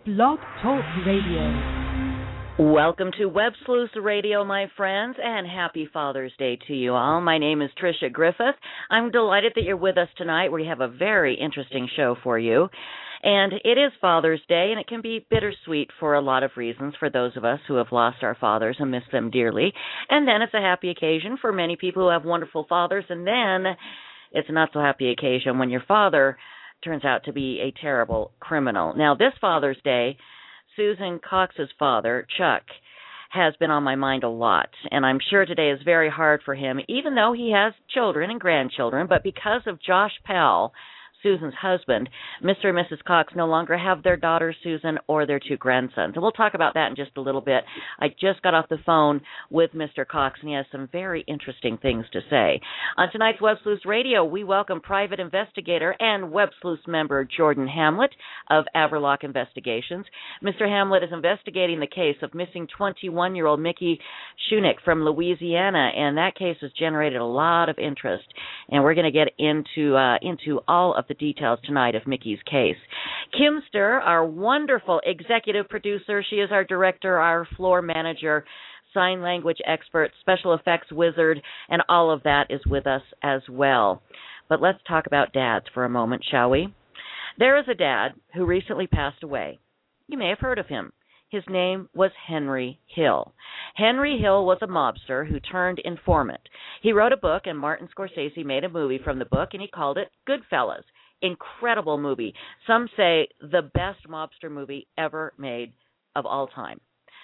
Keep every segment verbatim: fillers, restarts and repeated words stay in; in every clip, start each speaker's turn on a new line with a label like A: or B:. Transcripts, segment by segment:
A: Blog Talk Radio.
B: Welcome to Web Sleuth Radio, my friends, and happy Father's Day to you all. My name is Tricia Griffith. I'm delighted that you're with us tonight. We have a very interesting show for you. And it is Father's Day, and it can be bittersweet for a lot of reasons for those of us who have lost our fathers and miss them dearly. And then it's a happy occasion for many people who have wonderful fathers. And then it's a not-so-happy occasion when your father turns out to be a terrible criminal. Now, this Father's Day, Susan Cox's father, Chuck, has been on my mind a lot, and I'm sure today is very hard for him, even though he has children and grandchildren. But because of Josh Powell, Susan's husband, Mister and Missus Cox no longer have their daughter Susan or their two grandsons. And we'll talk about that in just a little bit. I just got off the phone with Mister Cox, and he has some very interesting things to say. On tonight's Web Sleuth Radio, we welcome private investigator and Web Sleuth member Jordan Hamlet of Averlock Investigations. Mister Hamlet is investigating the case of missing twenty-one-year-old Mickey Shunick from Louisiana, and that case has generated a lot of interest. And we're going to get into uh, into all of the details tonight of Mickey's case. Kim Stir, our wonderful executive producer, she is our director, our floor manager, sign language expert, special effects wizard, and all of that is with us as well. But let's talk about dads for a moment, shall we? There is a dad who recently passed away. You may have heard of him. His name was Henry Hill. Henry Hill was a mobster who turned informant. He wrote a book, and Martin Scorsese made a movie from the book, and he called it Goodfellas. Incredible movie. Some say the best mobster movie ever made of all time.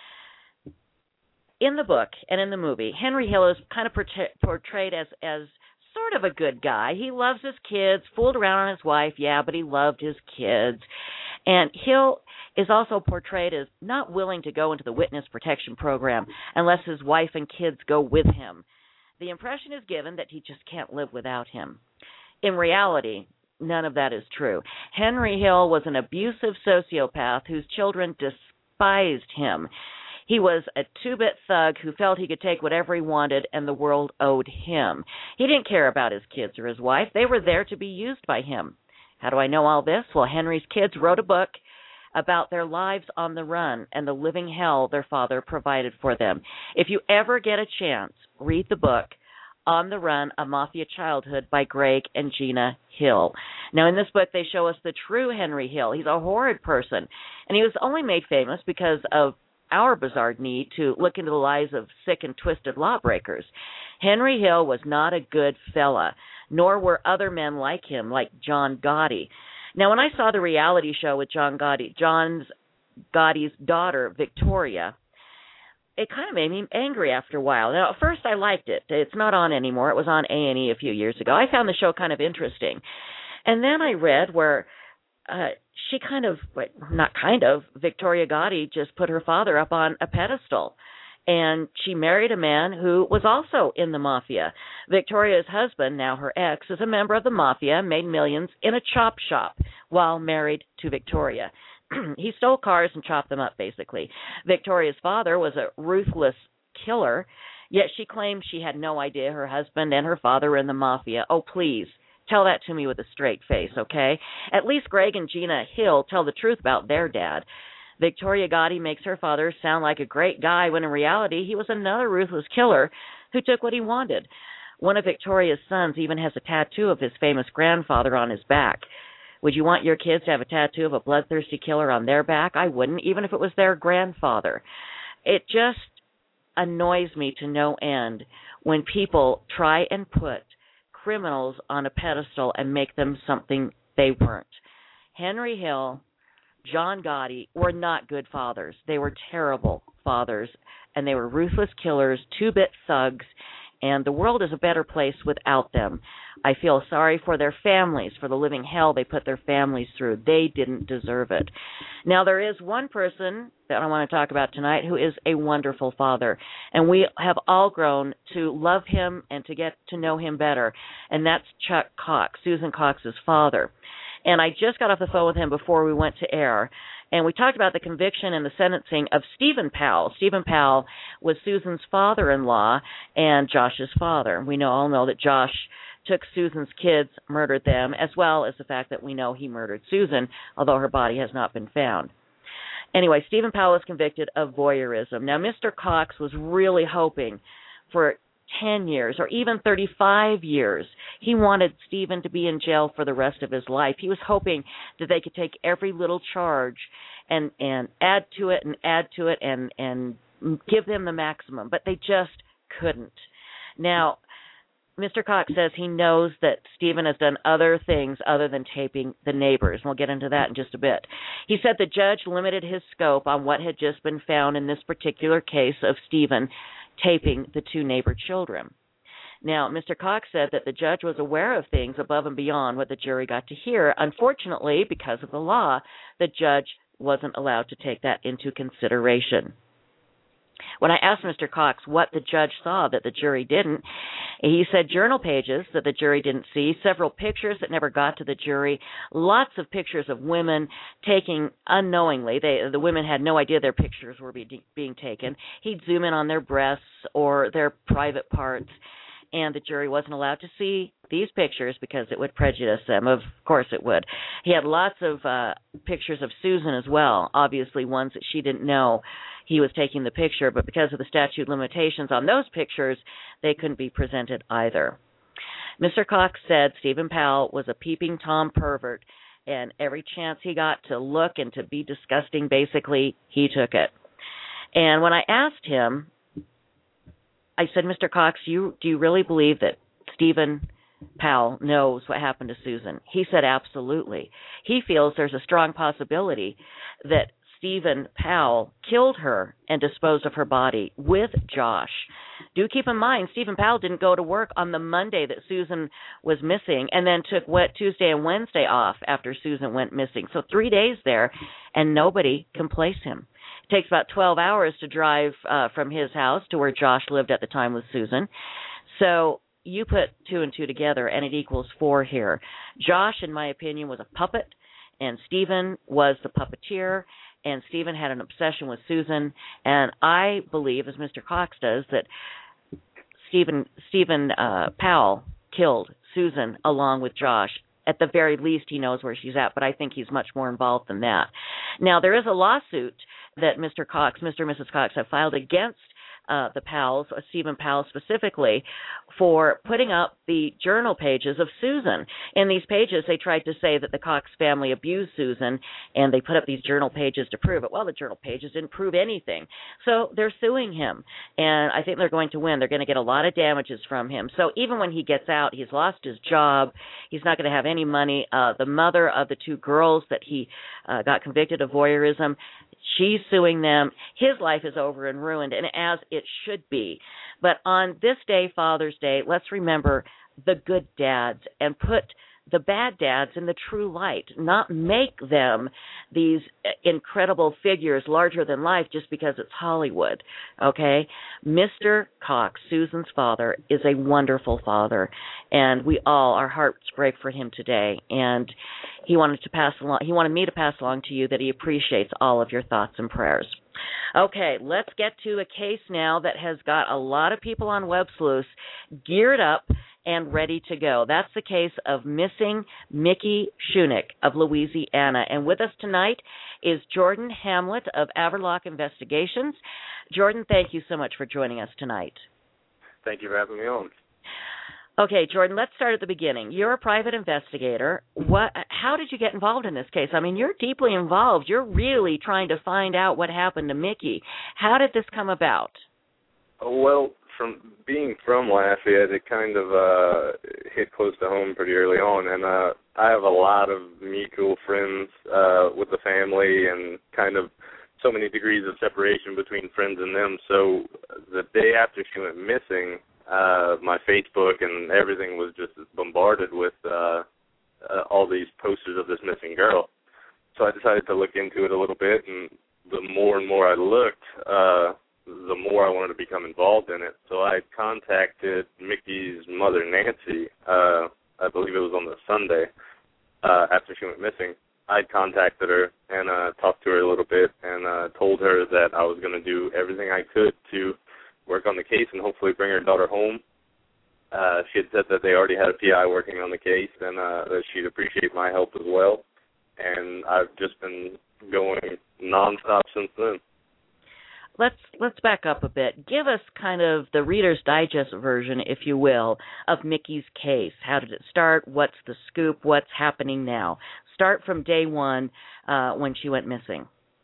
B: In the book and in the movie, Henry Hill is kind of portrayed as, as sort of a good guy. He loves his kids, fooled around on his wife, yeah, but he loved his kids. And Hill is also portrayed as not willing to go into the witness protection program unless his wife and kids go with him. The impression is given that he just can't live without him. In reality, none of that is true. Henry Hill was an abusive sociopath whose children despised him. He was a two-bit thug who felt he could take whatever he wanted and the world owed him. He didn't care about his kids or his wife. They were there to be used by him. How do I know all this? Well, Henry's kids wrote a book about their lives on the run and the living hell their father provided for them. If you ever get a chance, read the book, On the Run, A Mafia Childhood by Greg and Gina Hill. Now, in this book, they show us the true Henry Hill. He's a horrid person, and he was only made famous because of our bizarre need to look into the lives of sick and twisted lawbreakers. Henry Hill was not a good fella, nor were other men like him, like John Gotti. Now, when I saw the reality show with John Gotti, John Gotti's daughter, Victoria, it kind of made me angry after a while. Now, at first I liked it. It's not on anymore. It was on A and E a few years ago. I found the show kind of interesting. And then I read where uh, she kind of, not kind of, Victoria Gotti just put her father up on a pedestal. And she married a man who was also in the mafia. Victoria's husband, now her ex, is a member of the mafia, made millions in a chop shop while married to Victoria. He stole cars and chopped them up, basically. Victoria's father was a ruthless killer, yet she claimed she had no idea her husband and her father were in the mafia. Oh, please, tell that to me with a straight face, okay? At least Greg and Gina Hill tell the truth about their dad. Victoria Gotti makes her father sound like a great guy when in reality he was another ruthless killer who took what he wanted. One of Victoria's sons even has a tattoo of his famous grandfather on his back. Would you want your kids to have a tattoo of a bloodthirsty killer on their back? I wouldn't, even if it was their grandfather. It just annoys me to no end when people try and put criminals on a pedestal and make them something they weren't. Henry Hill, John Gotti were not good fathers. They were terrible fathers, and they were ruthless killers, two-bit thugs, and the world is a better place without them. I feel sorry for their families, for the living hell they put their families through. They didn't deserve it. Now, there is one person that I want to talk about tonight who is a wonderful father, and we have all grown to love him and to get to know him better, and that's Chuck Cox, Susan Cox's father. And I just got off the phone with him before we went to air, and we talked about the conviction and the sentencing of Stephen Powell. Stephen Powell was Susan's father-in-law and Josh's father. We know all know that Josh took Susan's kids, murdered them, as well as the fact that we know he murdered Susan, although her body has not been found. Anyway, Stephen Powell was convicted of voyeurism. Now, Mister Cox was really hoping for ten years or even thirty-five years. He wanted Stephen to be in jail for the rest of his life. He was hoping that they could take every little charge and, and add to it and add to it and, and give them the maximum, but they just couldn't. Now, Mister Cox says he knows that Stephen has done other things other than taping the neighbors. We'll get into that in just a bit. He said the judge limited his scope on what had just been found in this particular case of Stephen taping the two neighbor children. Now, Mister Cox said that the judge was aware of things above and beyond what the jury got to hear. Unfortunately, because of the law, the judge wasn't allowed to take that into consideration. When I asked Mister Cox what the judge saw that the jury didn't, he said journal pages that the jury didn't see, several pictures that never got to the jury, lots of pictures of women taking unknowingly. They, the women had no idea their pictures were be, being taken. He'd zoom in on their breasts or their private parts, and the jury wasn't allowed to see these pictures because it would prejudice them. Of course it would. He had lots of uh, pictures of Susan as well, obviously ones that she didn't know he was taking the picture, but because of the statute of limitations on those pictures, they couldn't be presented either. Mister Cox said Stephen Powell was a peeping Tom pervert, and every chance he got to look and to be disgusting, basically, he took it. And when I asked him, I said, Mister Cox, you, do you really believe that Stephen Powell knows what happened to Susan? He said absolutely. He feels there's a strong possibility that Stephen Powell killed her and disposed of her body with Josh. Do keep in mind, Stephen Powell didn't go to work on the Monday that Susan was missing and then took what, Tuesday and Wednesday off after Susan went missing. So three days there, and nobody can place him. It takes about twelve hours to drive uh, from his house to where Josh lived at the time with Susan. So you put two and two together, and it equals four here. Josh, in my opinion, was a puppet, and Stephen was the puppeteer, and Stephen had an obsession with Susan, and I believe, as Mister Cox does, that Stephen Stephen uh, Powell killed Susan along with Josh. At the very least, he knows where she's at, but I think he's much more involved than that. Now, there is a lawsuit that Mister Cox, Mister and Missus Cox have filed against Uh, the Powells, or Stephen Powell specifically, for putting up the journal pages of Susan. In these pages, they tried to say that the Cox family abused Susan, and they put up these journal pages to prove it. Well, the journal pages didn't prove anything. So they're suing him, and I think they're going to win. They're going to get a lot of damages from him. So even when he gets out, he's lost his job. He's not going to have any money. Uh, the mother of the two girls that he uh, got convicted of voyeurism, she's suing them. His life is over and ruined, and as it should be. But on this day, Father's Day, let's remember the good dads and put the bad dads in the true light, not make them these incredible figures larger than life just because it's Hollywood, okay? Mister Cox, Susan's father, is a wonderful father, and we all, our hearts break for him today, and he wanted to pass along, he wanted me to pass along to you that he appreciates all of your thoughts and prayers. Okay, let's get to a case now that has got a lot of people on Web Sleuths geared up and ready to go. That's the case of missing Mickey Shunick of Louisiana. And with us tonight is Jordan Hamlet of Averlock Investigations. Jordan, thank you so much for joining us tonight.
C: Thank you for having me on.
B: Okay, Jordan, let's start at the beginning. You're a private investigator. What? How did you get involved in this case? I mean, you're deeply involved. You're really trying to find out what happened to Mickey. How did this come about?
C: Well, from being from Lafayette, it kind of uh, hit close to home pretty early on, and uh, I have a lot of mutual friends uh, with the family and kind of so many degrees of separation between friends and them. So the day after she went missing, uh, my Facebook and everything was just bombarded with uh, uh, all these posters of this missing girl. So I decided to look into it a little bit, and the more and more I looked, uh, the more I wanted to become involved in it. So I contacted Mickey's mother, Nancy, uh, I believe it was on the Sunday, uh, after she went missing. I contacted her and uh, talked to her a little bit and uh, told her that I was going to do everything I could to work on the case and hopefully bring her daughter home. Uh, she had said that they already had a P I working on the case and uh, that she'd appreciate my help as well. And I've just been going nonstop since then.
B: Let's let's back up a bit. Give us kind of the Reader's Digest version, if you will, of Mickey's case. How did it start? What's the scoop? What's happening now? Start from day one uh, when she went missing.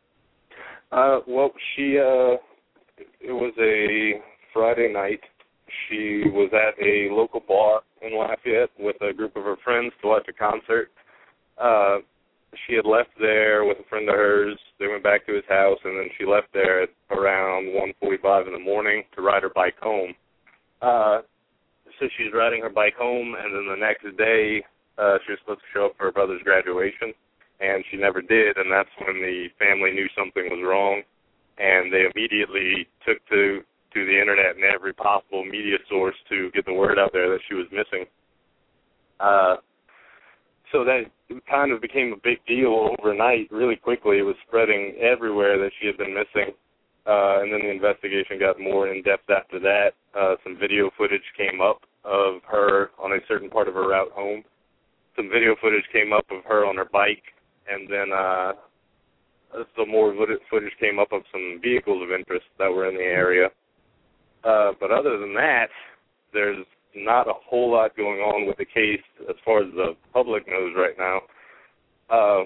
C: Uh, well, she uh, it was a Friday night. She was at a local bar in Lafayette with a group of her friends to watch a concert. Uh, she had left there with a friend of hers. They went back to his house, and then she left there at around one forty-five in the morning to ride her bike home. Uh, so she's riding her bike home, and then the next day uh, she was supposed to show up for her brother's graduation, and she never did, and that's when the family knew something was wrong, and they immediately took to, to the Internet and every possible media source to get the word out there that she was missing. Uh, so that kind of became a big deal overnight really quickly. It was spreading everywhere that she had been missing, uh, and then the investigation got more in-depth after that. Uh, some video footage came up of her on a certain part of her route home. Some video footage came up of her on her bike, and then uh, some more footage came up of some vehicles of interest that were in the area. Uh, but other than that, there's not a whole lot going on with the case as far as the public knows right now. Uh,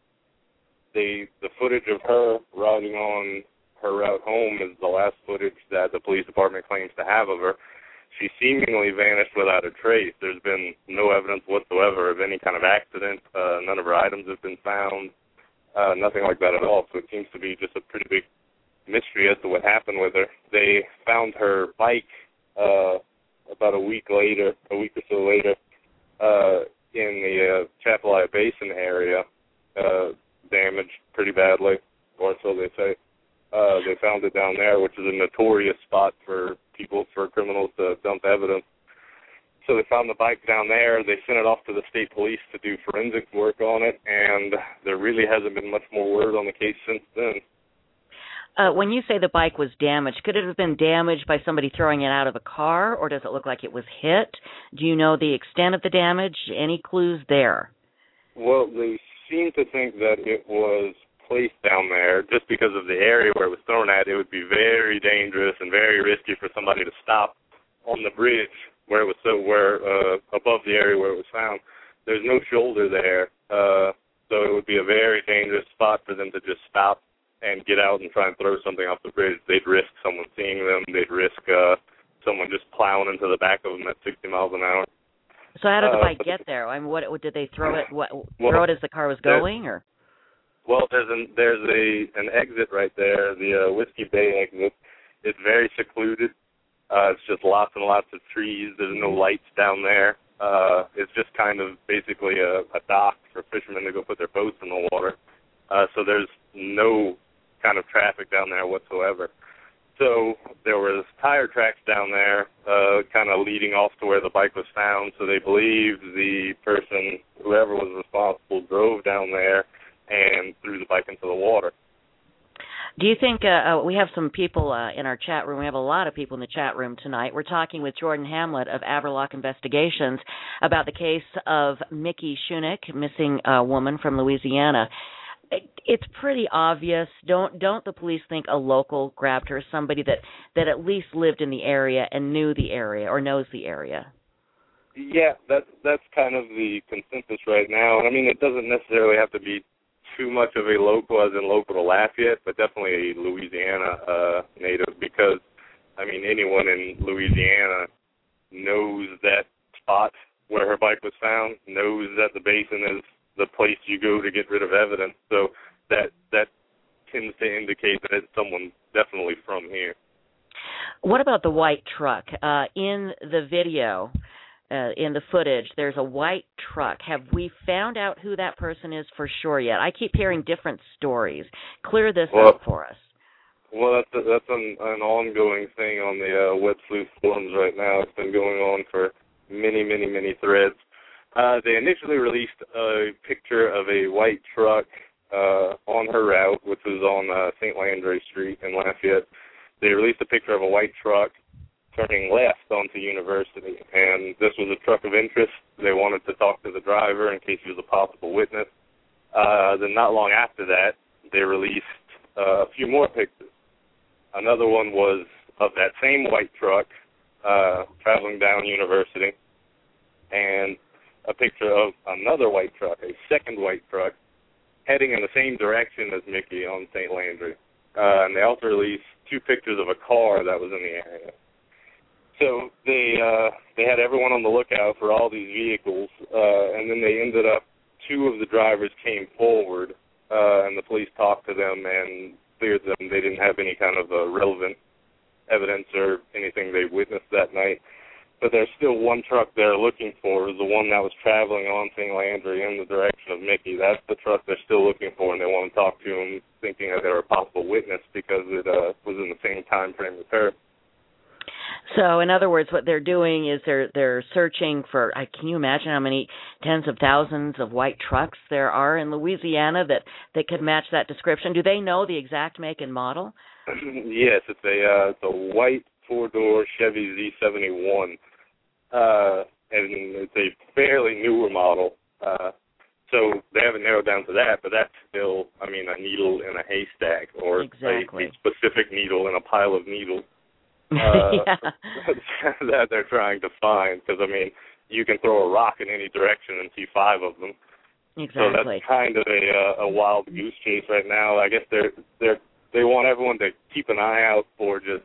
C: the the footage of her riding on her route home is the last footage that the police department claims to have of her. She seemingly vanished without a trace. There's been no evidence whatsoever of any kind of accident. Uh, none of her items have been found. Uh, nothing like that at all. So it seems to be just a pretty big mystery as to what happened with her. They found her bike uh, about a week later, a week or so later, uh, in the uh, Chapelaya Basin area, uh, damaged pretty badly, or so they say. Uh, they found it down there, which is a notorious spot for people, for criminals to dump evidence. So they found the bike down there. They sent it off to the state police to do forensic work on it, and there really hasn't been much more word on the case since then.
B: Uh, when you say the bike was damaged, could it have been damaged by somebody throwing it out of a car, or does it look like it was hit? Do you know the extent of the damage? Any clues there?
C: Well, they seem to think that it was placed down there just because of the area where it was thrown at. It would be very dangerous and very risky for somebody to stop on the bridge where it was so where uh, above the area where it was found. There's no shoulder there, uh, so it would be a very dangerous spot for them to just stop and get out and try and throw something off the bridge. They'd risk someone seeing them. They'd risk uh, someone just plowing into the back of them at sixty miles an hour.
B: So how did the
C: uh,
B: bike get there? I mean, what did they throw it? What,
C: well,
B: throw it as the car was going, or?
C: Well, there's an there's a an exit right there, the uh, Whiskey Bay exit. It's very secluded. Uh, it's just lots and lots of trees. There's no lights down there. Uh, it's just kind of basically a, a dock for fishermen to go put their boats in the water. Uh, so there's no kind of traffic down there whatsoever. So there was tire tracks down there, uh, kind of leading off to where the bike was found. So they believe the person, whoever was responsible, drove down there and threw the bike into the water.
B: Do you think, uh, uh, we have some people uh, in our chat room, we have a lot of people in the chat room tonight. We're talking with Jordan Hamlet of Averlock Investigations about the case of Mickey Shunick, missing uh, woman from Louisiana. It's pretty obvious. Don't don't the police think a local grabbed her, somebody that, that at least lived in the area and knew the area or knows the area?
C: Yeah, that's that's kind of the consensus right now. And I mean, it doesn't necessarily have to be too much of a local, as in local to Lafayette, but definitely a Louisiana uh, native, because I mean, anyone in Louisiana knows that spot where her bike was found, knows that the basin is the place you go to get rid of evidence. So that that tends to indicate that it's someone definitely from here.
B: What about the white truck? Uh, in the video, uh, in the footage, there's a white truck. Have we found out who that person is for sure yet? I keep hearing different stories. Clear this
C: well,
B: up for us.
C: Well, that's, a, that's an, an ongoing thing on the uh, Web Sleuth forums right now. It's been going on for many, many, many threads. Uh, they initially released a picture of a white truck uh, on her route, which was on uh, Saint Landry Street in Lafayette. They released a picture of a white truck turning left onto University, and this was a truck of interest. They wanted to talk to the driver in case he was a possible witness. Uh, then not long after that, they released uh, a few more pictures. Another one was of that same white truck uh, traveling down University, and a picture of another white truck, a second white truck, heading in the same direction as Mickey on Saint Landry. Uh, and they also released two pictures of a car that was in the area. So they uh, they had everyone on the lookout for all these vehicles, uh, and then they ended up, two of the drivers came forward, uh, and the police talked to them and cleared them. They didn't have any kind of uh, relevant evidence or anything they witnessed that night. But there's still one truck they're looking for, is the one that was traveling on Saint Landry in the direction of Mickey. That's the truck they're still looking for, and they want to talk to him, thinking that they were a possible witness because it uh, was in the same time frame as her.
B: So, in other words, what they're doing is they're they're searching for. Uh, can you imagine how many tens of thousands of white trucks there are in Louisiana that, that could match that description? Do they know the exact make and model?
C: Yes, it's a uh, it's a white four-door Chevy Z seventy-one. Uh, and it's a fairly newer model, uh, so they haven't narrowed down to that, but that's still, I mean, a needle in a haystack, or
B: exactly.
C: a, a specific needle in a pile of needles uh, that they're trying to find, because, I mean, you can throw a rock in any direction and see five of them.
B: Exactly.
C: So that's kind of a, a wild goose chase right now. I guess they're, they're, they want everyone to keep an eye out for just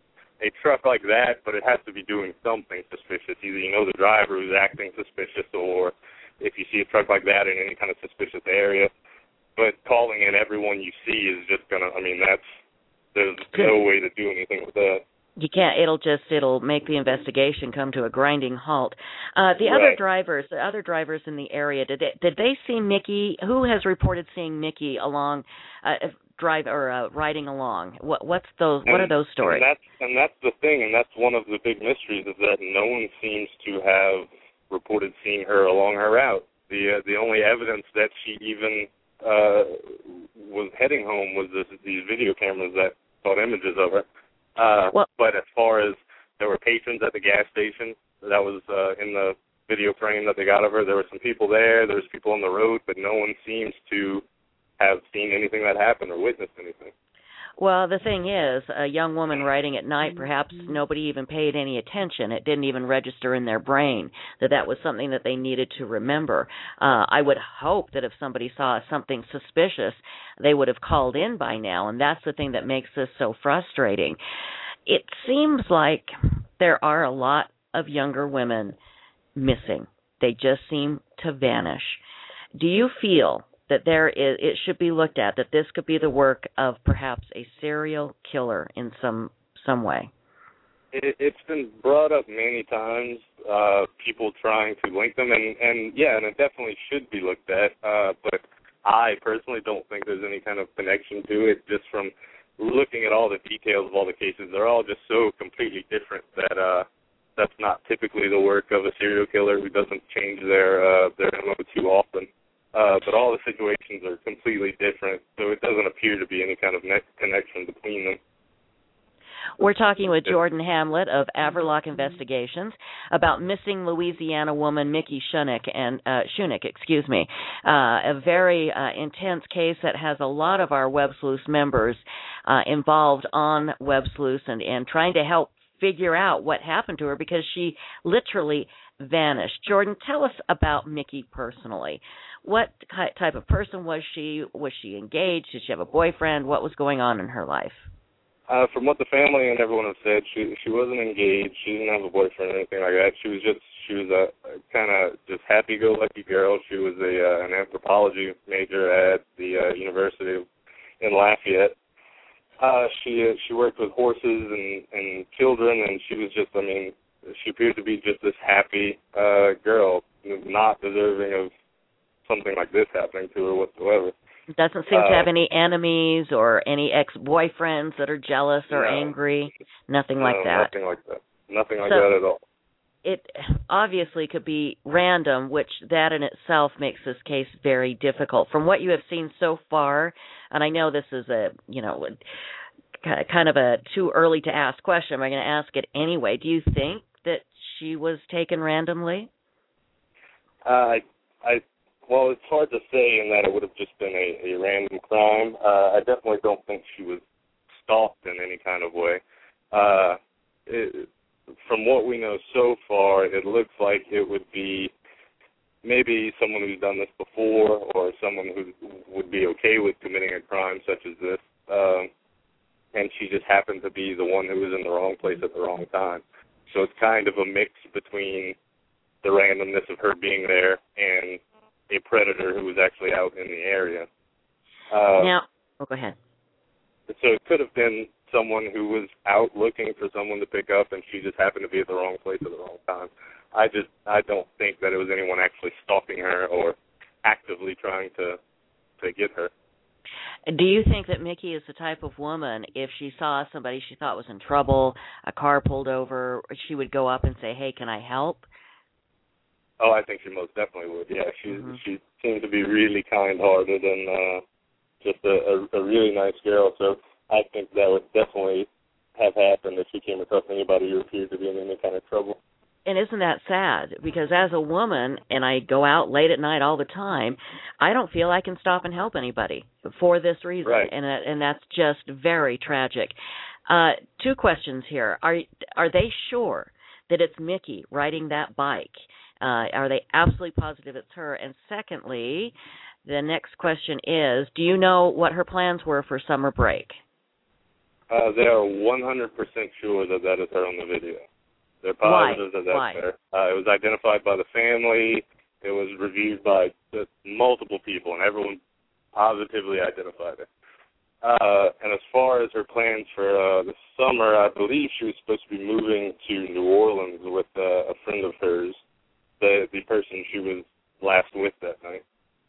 C: a truck like that, but it has to be doing something suspicious. Either you know the driver who's acting suspicious, or if you see a truck like that in any kind of suspicious area. But calling in everyone you see is just going to, I mean, that's, there's no way to do anything with that.
B: You can't, it'll just, it'll make the investigation come to a grinding halt. Uh, the
C: right.
B: other drivers, the other drivers in the area, did they, did they see Mickey? Who has reported seeing Mickey along, uh, drive or uh, riding along? What what's those?
C: And,
B: what are those stories?
C: And that's and that's the thing, and that's one of the big mysteries, is that no one seems to have reported seeing her along her route. The uh, the only evidence that she even uh, was heading home was this, these video cameras that caught images of her. Uh,
B: well,
C: but as far as there were patrons at the gas station, that was uh, in the video frame that they got of her. There were some people there. There was people on the road, but no one seems to have seen anything that happened or witnessed anything.
B: Well, the thing is, a young woman riding at night, perhaps nobody even paid any attention. It didn't even register in their brain that that was something that they needed to remember. Uh, I would hope that if somebody saw something suspicious, they would have called in by now, and that's the thing that makes this so frustrating. It seems like there are a lot of younger women missing. They just seem to vanish. Do you feel that there is, it should be looked at, that this could be the work of perhaps a serial killer in some some way?
C: It, it's been brought up many times, uh, people trying to link them, and, and yeah, and it definitely should be looked at, uh, but I personally don't think there's any kind of connection to it, just from looking at all the details of all the cases. They're all just so completely different that uh, that's not typically the work of a serial killer who doesn't change their, uh, their M O too often. Uh, but all the situations are completely different, so it doesn't appear to be any kind of ne- connection between them.
B: We're talking with Jordan Hamlet of Averlock Investigations about missing Louisiana woman Mickey Shunick and uh, Shunick, excuse me, uh, a very uh, intense case that has a lot of our Web Sleuth members uh, involved on Web Sleuth and, and trying to help figure out what happened to her, because she literally vanished. Jordan, tell us about Mickey personally. What type of person was she? Was she engaged? Did she have a boyfriend? What was going on in her life?
C: Uh, from what the family and everyone have said, she she wasn't engaged. She didn't have a boyfriend or anything like that. She was just she was a, a kind of just happy-go-lucky girl. She was a uh, an anthropology major at the uh, University in Lafayette. Uh, she uh, she worked with horses and, and children, and she was just, I mean, she appeared to be just this happy uh, girl, not deserving of something like this happening to her whatsoever.
B: Doesn't seem
C: uh,
B: to have any enemies or any ex-boyfriends that are jealous or
C: no,
B: angry. Nothing
C: no,
B: like that.
C: Nothing like that. Nothing like
B: so
C: that at all.
B: It obviously could be random, which that in itself makes this case very difficult. From what you have seen so far, and I know this is a, you know, kind of a too early to ask question, but I'm going to ask it anyway. Do you think that she was taken randomly?
C: Uh, I I Well, it's hard to say in that it would have just been a, a random crime. Uh, I definitely don't think she was stalked in any kind of way. Uh, it, from what we know so far, it looks like it would be maybe someone who's done this before or someone who would be okay with committing a crime such as this. Um, and she just happened to be the one who was in the wrong place at the wrong time. So it's kind of a mix between the randomness of her being there and a predator who was actually out in the area. Uh,
B: now, oh, go ahead.
C: So it could have been someone who was out looking for someone to pick up, and she just happened to be at the wrong place at the wrong time. I just, I don't think that it was anyone actually stalking her or actively trying to, to get her.
B: Do you think that Mickey is the type of woman, if she saw somebody she thought was in trouble, a car pulled over, she would go up and say, hey, can I help?
C: Oh, I think she most definitely would, yeah. She
B: mm-hmm.
C: she seemed to be really kind-hearted and uh, just a, a, a really nice girl, so I think that would definitely have happened if she came across anybody who appeared to be in any kind of trouble.
B: And isn't that sad? Because as a woman, and I go out late at night all the time, I don't feel I can stop and help anybody for this reason,
C: right.
B: and and that's just very tragic. Uh, two questions here: Are are they sure that it's Mickey riding that bike? Uh, are they absolutely positive it's her? And secondly, the next question is: do you know what her plans were for summer break?
C: Uh, they are one hundred percent sure that that is her on the video. They're
B: Why?
C: positive that that's
B: Why?
C: her. Uh, it was identified by the family. It was reviewed by just multiple people, and everyone positively identified her. Uh, and as far as her plans for uh, the summer, I believe she was supposed to be moving to New Orleans with uh, a friend of hers, the the person she was last with that night.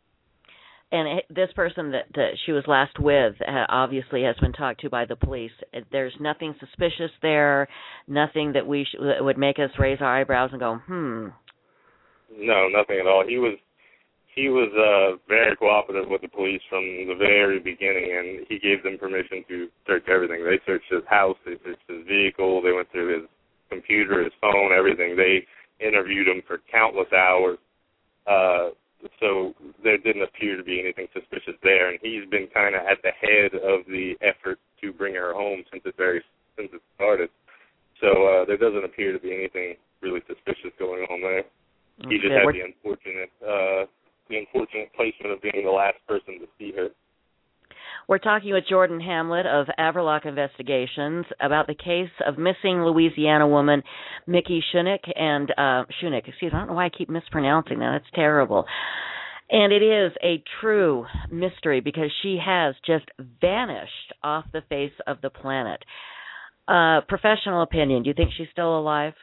B: And this person that, that she was last with uh, obviously has been talked to by the police. There's nothing suspicious there, nothing that we sh- that would make us raise our eyebrows and go, hmm.
C: No, nothing at all. He was he was uh, very cooperative with the police from the very beginning, and he gave them permission to search everything. They searched his house, they searched his vehicle, they went through his computer, his phone, everything. They interviewed him for countless hours. Uh, So there didn't appear to be anything suspicious there, and he's been kind of at the head of the effort to bring her home since it very since it started. So uh, there doesn't appear to be anything really suspicious going on there.
B: Okay,
C: he just had
B: we're...
C: the unfortunate uh, the unfortunate placement of being the last person to see her.
B: We're talking with Jordan Hamlet of Averlock Investigations about the case of missing Louisiana woman Mickey Shunick and uh, Shunick. Excuse me, I don't know why I keep mispronouncing that. That's terrible. And it is a true mystery because she has just vanished off the face of the planet. Uh, professional opinion, do you think she's still alive?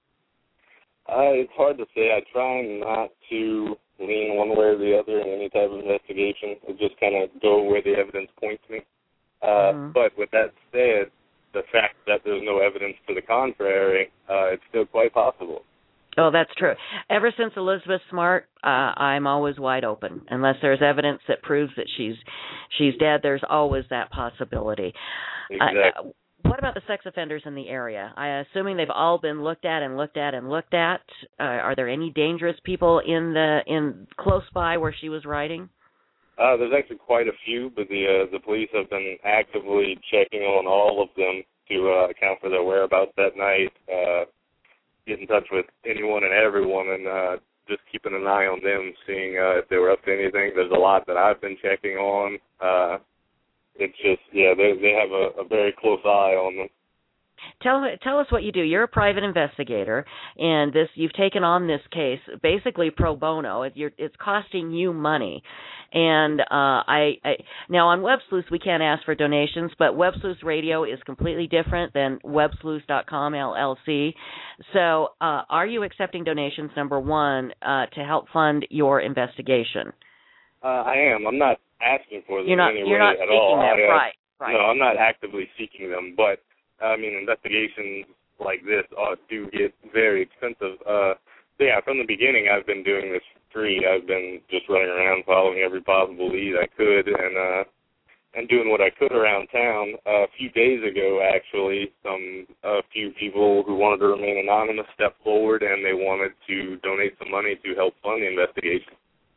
C: Uh, it's hard to say. I try not to lean one way or the other in any type of investigation. I just kind of go where the evidence points me. Uh, mm-hmm. But with that said, the fact that there's no evidence to the contrary, uh, it's still quite possible.
B: Oh, that's true. Ever since Elizabeth Smart, uh, I'm always wide open. Unless there's evidence that proves that she's she's dead, there's always that possibility.
C: Exactly.
B: Uh, what about the sex offenders in the area? I'm assuming they've all been looked at and looked at and looked at. Uh, are there any dangerous people in the in close by where she was riding?
C: Uh, there's actually quite a few, but the uh, the police have been actively checking on all of them to uh, account for their whereabouts that night. Uh, get in touch with anyone and everyone, and uh, just keeping an eye on them, seeing uh, if they were up to anything. There's a lot that I've been checking on. Uh, It's just, yeah, they they have a, a very close eye on them.
B: Tell tell us what you do. You're a private investigator, and this you've taken on this case basically pro bono. It, you're, it's costing you money, and uh, I, I now on Web Sleuth we can't ask for donations, but Web Sleuth Radio is completely different than web sleuth dot com L L C. So, uh, are you accepting donations? Number one, uh, to help fund your investigation.
C: Uh, I am. I'm not asking for them
B: you're not,
C: in any
B: you're
C: way
B: not
C: at
B: seeking
C: all.
B: Them,
C: I, uh,
B: right, right.
C: No, I'm not actively seeking them, but I mean, investigations like this uh, do get very expensive. Uh, so yeah, from the beginning, I've been doing this for free. I've been just running around following every possible lead I could, and uh, and doing what I could around town. Uh, a few days ago, actually, some a few people who wanted to remain anonymous stepped forward, and they wanted to donate some money to help fund the investigation.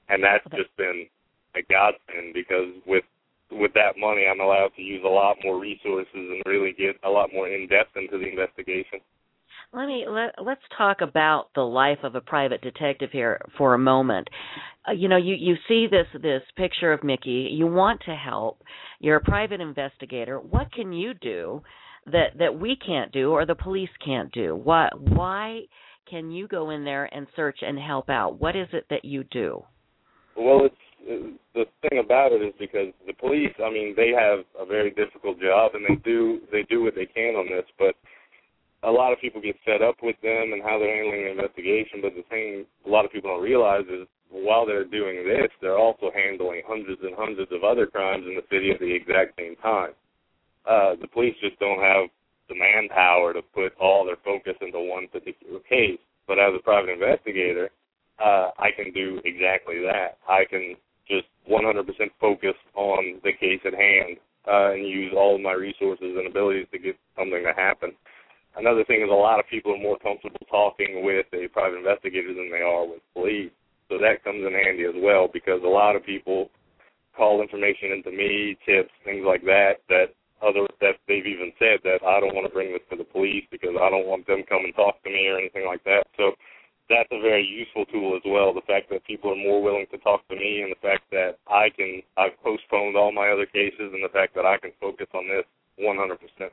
C: and that's just been a godsend because with with that money, I'm allowed to use a lot more resources and really get a lot more in depth into the investigation.
B: Let me let, let's talk about the life of a private detective here for a moment. Uh, you know, you, you see this this picture of Mickey. You want to help. You're a private investigator. What can you do that, that we can't do or the police can't do? Why why can you go in there and search and help out? What is it that you do?
C: Well, it's the thing about it is because the police, I mean, they have a very difficult job, and they do they do what they can on this, but a lot of people get fed up with them and how they're handling the investigation, but the thing a lot of people don't realize is while they're doing this, they're also handling hundreds and hundreds of other crimes in the city at the exact same time. Uh, the police just don't have the manpower to put all their focus into one particular case, but as a private investigator, uh, I can do exactly that. I can just one hundred percent focus on the case at hand uh, and use all of my resources and abilities to get something to happen. Another thing is a lot of people are more comfortable talking with a private investigator than they are with police. So that comes in handy as well because a lot of people call information into me, tips, things like that, that other that they've even said that I don't want to bring this to the police because I don't want them to come and talk to me or anything like that. So that's a very useful tool as well, the fact that people are more willing to talk to me and the fact that I can, I've postponed all my other cases and the fact that I can focus on this one hundred percent.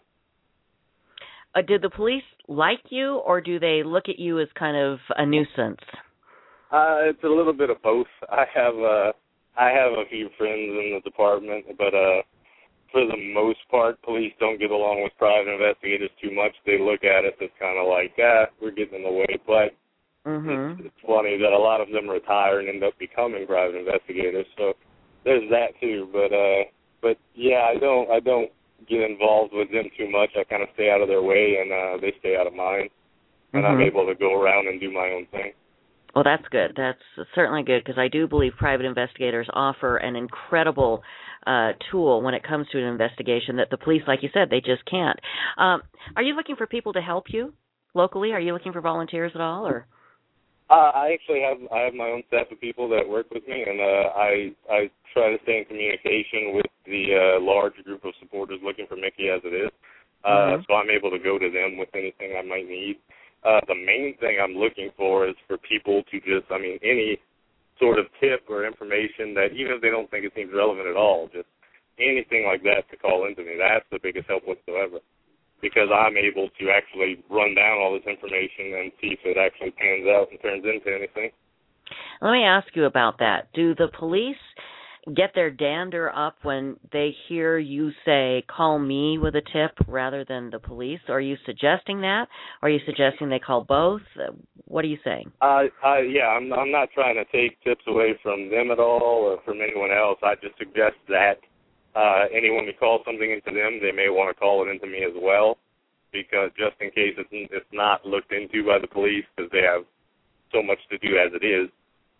B: Uh, did the police like you, or do they look at you as kind of a nuisance?
C: Uh, it's a little bit of both. I have uh, I have a few friends in the department, but uh, for the most part, police don't get along with private investigators too much. They look at us as kind of like, ah, we're getting in the way. But
B: mm-hmm.
C: it's, it's funny that a lot of them retire and end up becoming private investigators. So there's that too. But uh, but yeah, I don't I don't. get involved with them too much. I kind of stay out of their way, and uh, they stay out of mine, and mm-hmm. I'm able to go around and do my own thing.
B: Well, that's good. That's certainly good because I do believe private investigators offer an incredible uh, tool when it comes to an investigation that the police, like you said, they just can't. Um, are you looking for people to help you locally? Are you looking for volunteers at all, or?
C: Uh, I actually have I have my own staff of people that work with me, and uh, I I try to stay in communication with the uh, large group of supporters looking for Mickey as it is. Uh, mm-hmm. So I'm able to go to them with anything I might need. Uh, the main thing I'm looking for is for people to just, I mean, any sort of tip or information that even if they don't think it seems relevant at all, just anything like that to call into me. That's the biggest help whatsoever. Because I'm able to actually run down all this information and see if it actually pans out and turns into anything.
B: Let me ask you about that. Do the police get their dander up when they hear you say, call me with a tip rather than the police? Are you suggesting that? Are you suggesting they call both? What are you saying?
C: Uh, uh, yeah, I'm, I'm not trying to take tips away from them at all or from anyone else. I just suggest that Uh, anyone who calls something into them, they may want to call it into me as well, because just in case it's, it's not looked into by the police, because they have so much to do as it is.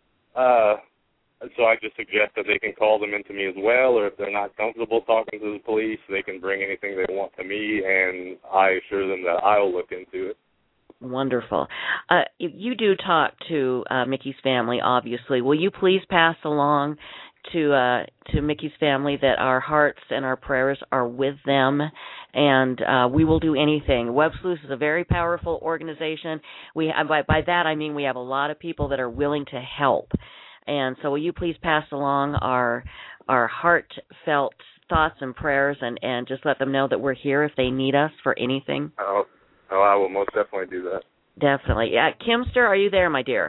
C: Uh, so I just suggest that they can call them into me as well, or if they're not comfortable talking to the police, they can bring anything they want to me, and I assure them that I'll look into it.
B: Wonderful. Uh, if you do talk to uh, Mickey's family, obviously, will you please pass along to uh, to Mickey's family that our hearts and our prayers are with them, and uh, we will do anything. Web Sleuths is a very powerful organization. We have, by, by that I mean we have a lot of people that are willing to help, and so will you please pass along our our heartfelt thoughts and prayers, and, and just let them know that we're here if they need us for anything.
C: Oh, oh, I will most definitely do that.
B: Definitely. Yeah, Kimster, are you there, my dear?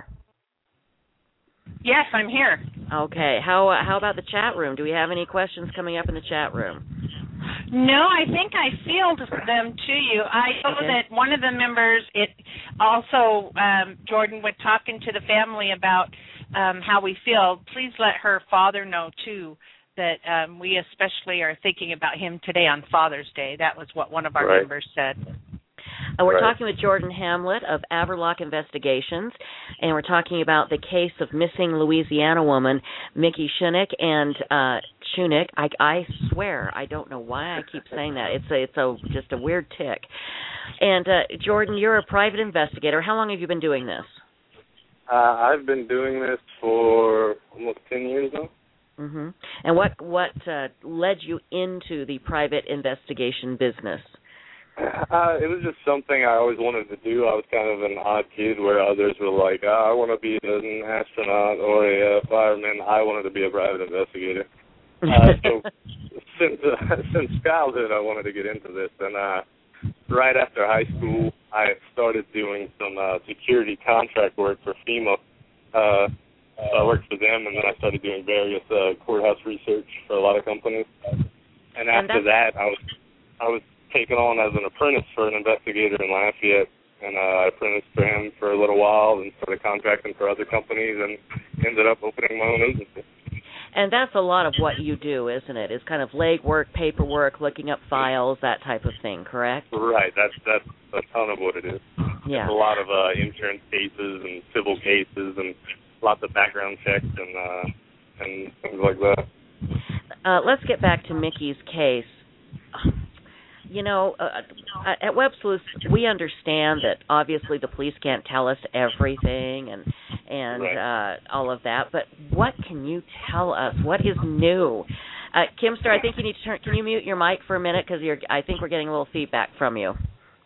D: Yes, I'm here.
B: Okay. How uh, how about the chat room? Do we have any questions coming up in the chat room?
D: No, I think I fielded them to you. I know okay. that one of the members, it also, um, Jordan, was talking to the family about um, how we feel. Please let her father know, too, that um, we especially are thinking about him today on Father's Day. That was what one of our
C: right.
D: members said.
B: Uh, we're
C: right.
B: talking with Jordan Hamlet of Averlock Investigations, and we're talking about the case of missing Louisiana woman Mickey Shunick. And uh, Shunick, I, I swear, I don't know why I keep saying that. It's a, it's a just a weird tick. And uh, Jordan, you're a private investigator. How long have you been doing this?
C: Uh, I've been doing this for almost ten years now.
B: Mhm. And what what uh, led you into the private investigation business?
C: Uh, it was just something I always wanted to do. I was kind of an odd kid where others were like, oh, I want to be an astronaut or a uh, fireman. I wanted to be a private investigator. Uh, so since uh, since childhood, I wanted to get into this. And uh, right after high school, I started doing some uh, security contract work for FEMA. Uh, so I worked for them, and then I started doing various uh, courthouse research for a lot of companies. And after and that, I was I was taken on as an apprentice for an investigator in Lafayette, and uh, I apprenticed for him for a little while, and started contracting for other companies, and ended up opening my own agency.
B: And that's a lot of what you do, isn't it? It's kind of legwork, paperwork, looking up files, that type of thing, correct?
C: Right. That's that's a ton of what it is.
B: Yeah.
C: It's a lot of uh, insurance cases and civil cases and lots of background checks and uh, and things like that.
B: Uh, let's get back to Mickey's case. You know, uh, at Web Sleuth, we understand that obviously the police can't tell us everything and and
C: right.
B: uh, all of that. But what can you tell us? What is new? Uh, Kimster, I think you need to turn. Can you mute your mic for a minute because you're? I think we're getting a little feedback from you.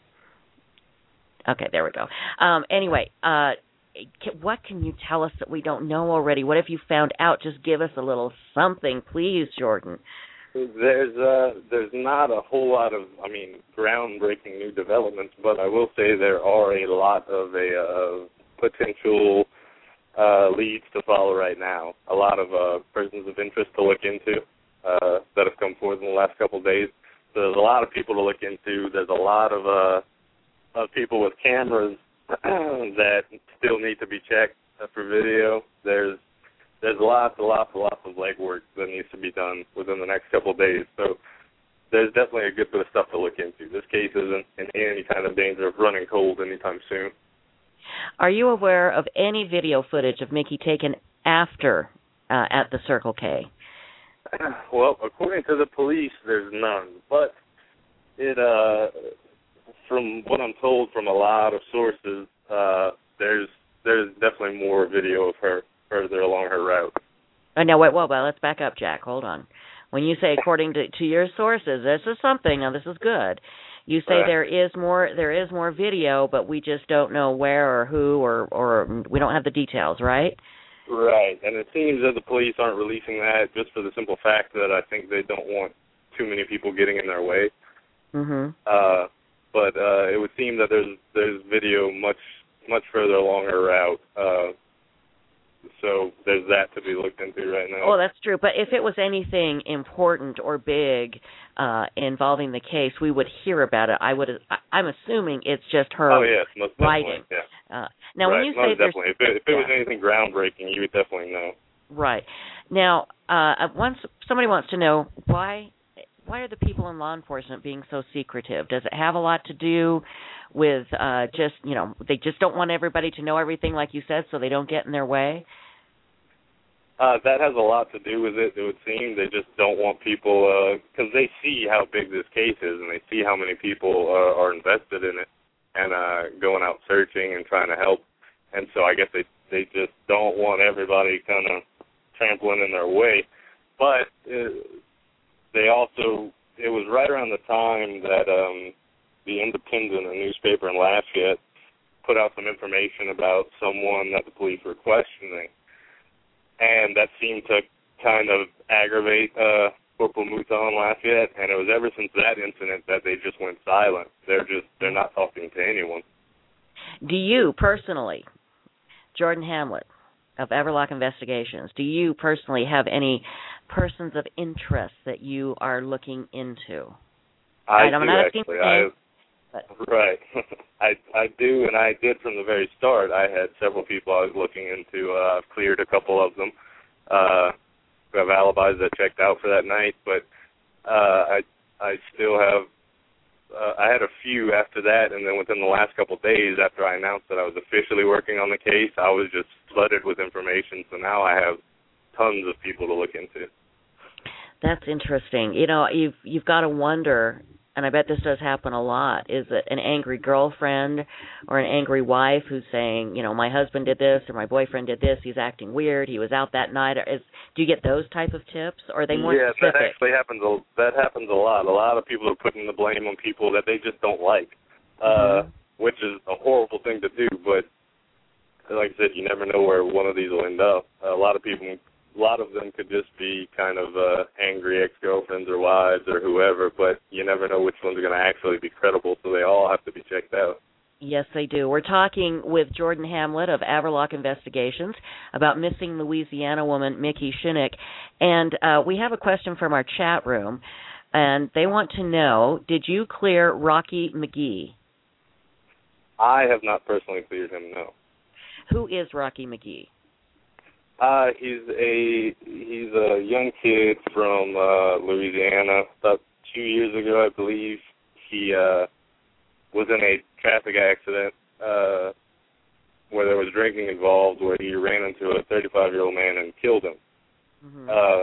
B: Okay, there we go. Um, anyway, uh, what can you tell us that we don't know already? What have you found out? Just give us a little something, please, Jordan.
C: There's uh, there's not a whole lot of, I mean, groundbreaking new developments, but I will say there are a lot of a uh, potential uh, leads to follow right now. A lot of uh, persons of interest to look into uh, that have come forward in the last couple of days. So there's a lot of people to look into. There's a lot of uh, of people with cameras that still need to be checked for video. There's There's lots and lots and lots of legwork that needs to be done within the next couple of days. So there's definitely a good bit of stuff to look into. This case isn't in any kind of danger of running cold anytime soon.
B: Are you aware of any video footage of Mickey taken after uh, at the Circle K?
C: Well, according to the police, there's none. But it, uh, from what I'm told from a lot of sources, uh, there's there's definitely more video of her further along her route.
B: Oh, no, wait, well, well, let's back up, Jack. Hold on. When you say according to, to your sources, this is something. Now, this is good. You say
C: right.
B: there is more. There is more video, but we just don't know where or who, or or we don't have the details, right?
C: Right, and it seems that the police aren't releasing that just for the simple fact that I think they don't want too many people getting in their way.
B: Mm-hmm.
C: Uh, but uh, it would seem that there's there's video much much further along her route. Uh, So there's that to be looked into right now.
B: Oh, that's true. But if it was anything important or big uh, involving the case, we would hear about it. I would. I'm assuming it's just her
C: oh, yes, most
B: writing.
C: Yeah.
B: Uh, now,
C: right.
B: when you
C: most
B: say there's,
C: definitely, if it, if it
B: yeah.
C: was anything groundbreaking, you would definitely know.
B: Right. Now, uh, once somebody wants to know why. Why are the people in law enforcement being so secretive? Does it have a lot to do with uh, just, you know, they just don't want everybody to know everything, like you said, so they don't get in their way?
C: Uh, that has a lot to do with it, it would seem. They just don't want people, because uh, they see how big this case is, and they see how many people uh, are invested in it and uh, going out searching and trying to help. And so I guess they, they just don't want everybody kind of trampling in their way. But uh, they also, it was right around the time that um, the Independent, a newspaper in Lafayette, put out some information about someone that the police were questioning. And that seemed to kind of aggravate uh, Corporal Mouton in Lafayette. And it was ever since that incident that they just went silent. They're just, they're not talking to anyone.
B: Do you personally, Jordan Hamlet of Everlock Investigations, do you personally have any persons of interest that you are looking into?
C: I
B: right,
C: do,
B: I'm not
C: actually.
B: Names,
C: I, right. I I do, and I did from the very start. I had several people I was looking into. Uh, I've cleared a couple of them uh, who have alibis that checked out for that night, but uh, I I still have, uh, I had a few after that, and then within the last couple of days after I announced that I was officially working on the case, I was just flooded with information, so now I have tons of people to look into.
B: That's interesting. You know, you've you've got to wonder and I bet this does happen a lot, is it an angry girlfriend or an angry wife who's saying, you know, my husband did this or my boyfriend did this, he's acting weird, he was out that night. Or is, do you get those type of tips, or are they more
C: yeah,
B: specific?
C: Yeah, that actually happens. A, that happens a lot. A lot of people are putting the blame on people that they just don't like, uh, mm-hmm. which is a horrible thing to do, but like I said, you never know where one of these will end up. A lot of people, a lot of them could just be kind of uh, angry ex-girlfriends or wives or whoever, but you never know which ones are going to actually be credible, so they all have to be checked out.
B: Yes, they do. We're talking with Jordan Hamlet of Averlock Investigations about missing Louisiana woman Mickey Shinnick, and uh, we have a question from our chat room, and they want to know, did you clear Rocky McGee?
C: I have not personally cleared him, no.
B: Who is Rocky McGee?
C: Uh, he's a he's a young kid from uh, Louisiana. About two years ago, I believe, he uh, was in a traffic accident uh, where there was drinking involved, where he ran into a thirty-five-year-old man and killed him. Mm-hmm. Uh,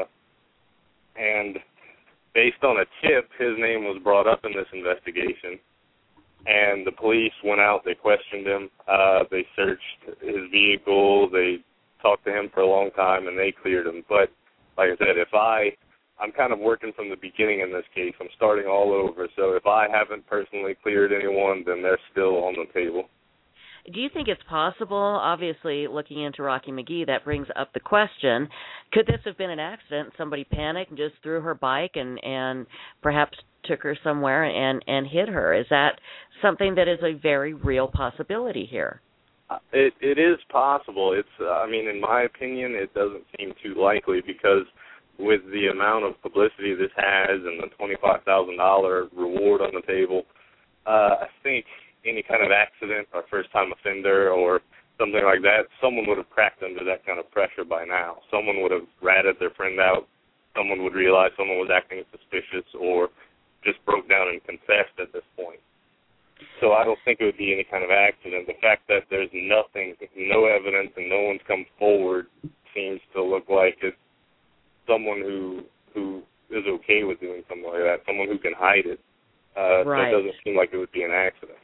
C: and based on a tip, his name was brought up in this investigation. And the police went out, they questioned him, uh, they searched his vehicle, they talked to him for a long time, and they cleared him. But like I said, if I, I'm kind of working from the beginning in this case. I'm starting all over. So if I haven't personally cleared anyone, then they're still on the table.
B: Do you think it's possible, obviously, looking into Rocky McGee, that brings up the question, could this have been an accident? Somebody panicked and just threw her bike and, and perhaps took her somewhere and, and hit her? Is that something that is a very real possibility here?
C: It It is possible. It's, uh, I mean, in my opinion, it doesn't seem too likely because with the amount of publicity this has and the twenty-five thousand dollars reward on the table, uh, I think any kind of accident or first-time offender or something like that, someone would have cracked under that kind of pressure by now. Someone would have ratted their friend out. Someone would realize someone was acting suspicious or just broke down and confessed at this point. So I don't think it would be any kind of accident. The fact that there's nothing, no evidence, and no one's come forward seems to look like it's someone who who is okay with doing something like that, someone who can hide it. Uh,
B: right.
C: So it doesn't seem like it would be an accident.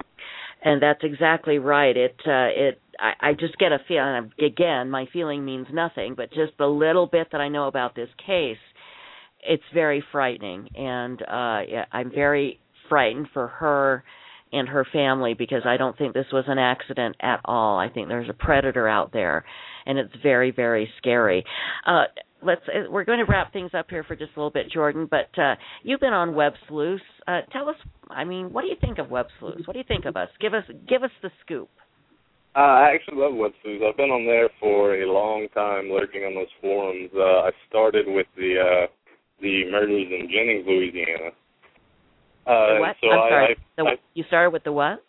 B: And that's exactly right. It, uh, it. I, I just get a feeling. Again, my feeling means nothing, but just the little bit that I know about this case, it's very frightening, and uh, yeah, I'm very frightened for her and her family because I don't think this was an accident at all. I think there's a predator out there, and it's very, very scary. Uh, let's. We're going to wrap things up here for just a little bit, Jordan. But uh, you've been on Web Sleuths. Uh, tell us. I mean, what do you think of Web Sleuths? What do you think of us? Give us, give us the scoop.
C: Uh, I actually love Web Sleuths. I've been on there for a long time, lurking on those forums. Uh, I started with the uh, the murders in Jennings, Louisiana. Uh,
B: the what?
C: So
B: I'm
C: I,
B: sorry.
C: I,
B: the,
C: I,
B: you started with the what?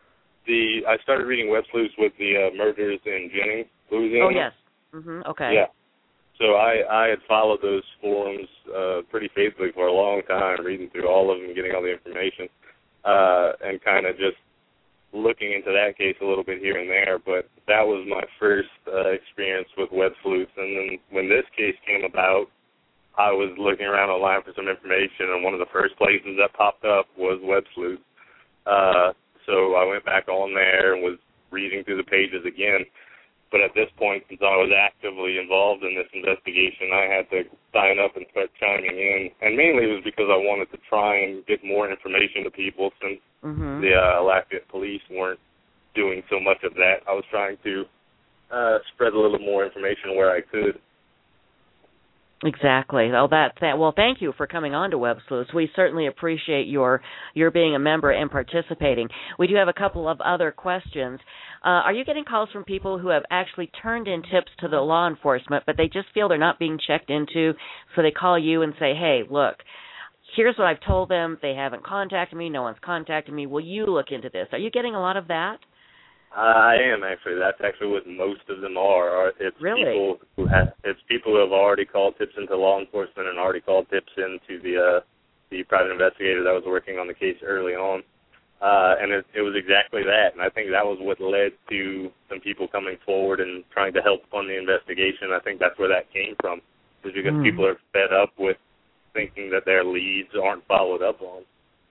C: The I started reading Web Sleuths with the uh, murders in Jennings, Louisiana.
B: Oh yes. Mhm. Okay.
C: Yeah. So I, I had followed those forums uh, pretty faithfully for a long time, reading through all of them, getting all the information, uh, and kind of just looking into that case a little bit here and there. But that was my first uh, experience with Web Sleuths. And then when this case came about, I was looking around online for some information, and one of the first places that popped up was Web Sleuths. Uh, so I went back on there and was reading through the pages again. But at this point, since I was actively involved in this investigation, I had to sign up and start chiming in. And mainly it was because I wanted to try and get more information to people since mm-hmm. the uh, Lafayette police weren't doing so much of that. I was trying to uh, spread a little more information where I could.
B: Exactly. Oh, that, that. Well, thank you for coming on to Web Sleuths. We certainly appreciate your your being a member and participating. We do have a couple of other questions. Uh, are you getting calls from people who have actually turned in tips to the law enforcement, but they just feel they're not being checked into, so they call you and say, hey, look, here's what I've told them. They haven't contacted me. No one's contacted me. Will you look into this? Are you getting a lot of that?
C: Uh, I am actually. That's actually what most of them are. It's
B: really?
C: people who have it's people who have already called tips into law enforcement and already called tips into the uh, the private investigator that was working on the case early on. Uh, and it, it was exactly that. And I think that was what led to some people coming forward and trying to help fund the investigation. I think that's where that came from, is because mm. people are fed up with thinking that their leads aren't followed up on.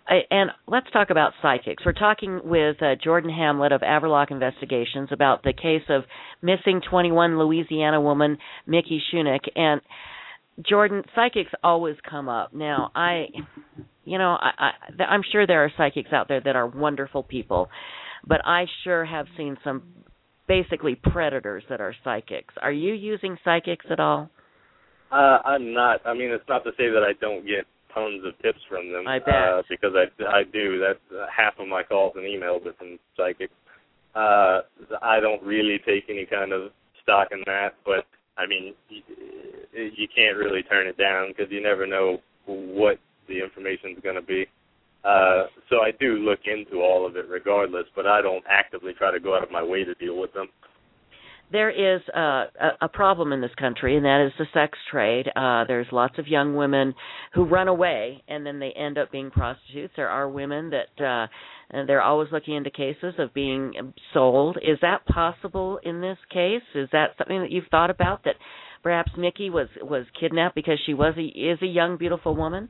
B: I, and let's talk about psychics. We're talking with uh, Jordan Hamlet of Averlock Investigations about the case of missing twenty-one Louisiana woman Mickey Shunick. And Jordan, psychics always come up. Now, I, you know, I, I, I'm sure there are psychics out there that are wonderful people, but I sure have seen some basically predators that are psychics. Are you using psychics at all?
C: Uh, I'm not. I mean, it's not to say that I don't get tons of tips from them.
B: I bet.
C: Uh, because I, I do. That's uh, half of my calls and emails are from psychics. Uh, I don't really take any kind of stock in that, but, I mean, you, you can't really turn it down because you never know what the information is going to be. Uh, so I do look into all of it regardless, but I don't actively try to go out of my way to deal with them.
B: There is uh, a, a problem in this country, and that is the sex trade. Uh, there's lots of young women who run away, and then they end up being prostitutes. There are women that uh, and they're always looking into cases of being sold. Is that possible in this case? Is that something that you've thought about, that perhaps Mickey was, was kidnapped because she was a, is a young, beautiful woman?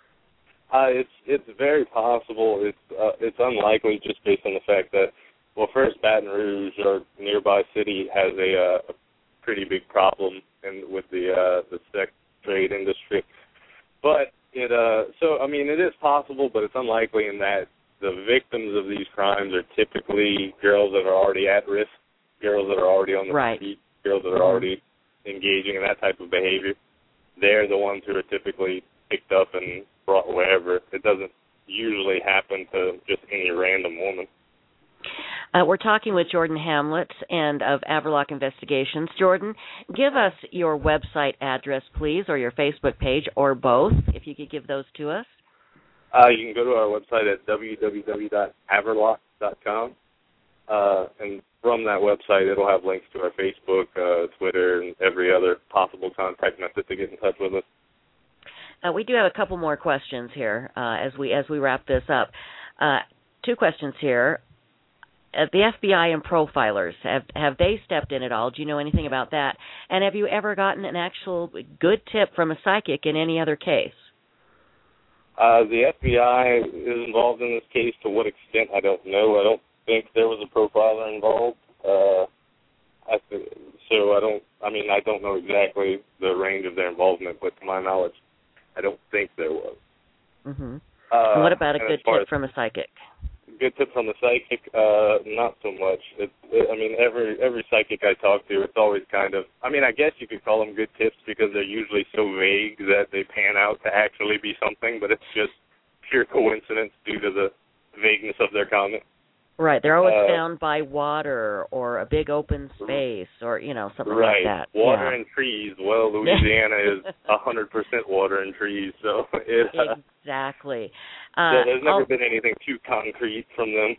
C: Uh, it's it's very possible. It's uh, it's unlikely just based on the fact that, well, first, Baton Rouge, our nearby city, has a, uh, a pretty big problem in, with the uh, the sex trade industry. But it uh, so I mean it is possible, but it's unlikely in that the victims of these crimes are typically girls that are already at risk, girls that are already on the
B: right.
C: street, girls that are already engaging in that type of behavior. They're the ones who are typically picked up and brought wherever. It doesn't usually happen to just any random woman.
B: Uh, we're talking with Jordan Hamlet and of Averlock Investigations. Jordan, give us your website address, please, or your Facebook page, or both, if you could give those to us.
C: Uh, you can go to our website at w w w dot averlock dot com, uh, and from that website it'll have links to our Facebook, uh, Twitter, and every other possible contact method to get in touch with us.
B: Uh, we do have a couple more questions here uh, as we as we wrap this up. Uh, two questions here. Uh, the F B I and profilers, have have they stepped in at all? Do you know anything about that? And have you ever gotten an actual good tip from a psychic in any other case?
C: Uh, the F B I is involved in this case. To what extent, I don't know. I don't think there was a profiler involved. Uh, I th- so I don't. I mean, I don't know exactly the range of their involvement, but to my knowledge, I don't think there was.
B: Mm-hmm.
C: Uh,
B: and what about a
C: and
B: good tip from a psychic?
C: Good tip from the psychic? Uh, not so much. It, it, I mean, every every psychic I talk to, it's always kind of, I mean, I guess you could call them good tips because they're usually so vague that they pan out to actually be something, but it's just pure coincidence due to the vagueness of their comment.
B: Right. They're always
C: uh,
B: found by water or a big open space or, you know, something
C: right.
B: like that.
C: Water
B: yeah.
C: and trees. Well, Louisiana is one hundred percent water and trees, so it, uh,
B: exactly.
C: Uh, so there's never
B: I'll,
C: been anything too concrete from them.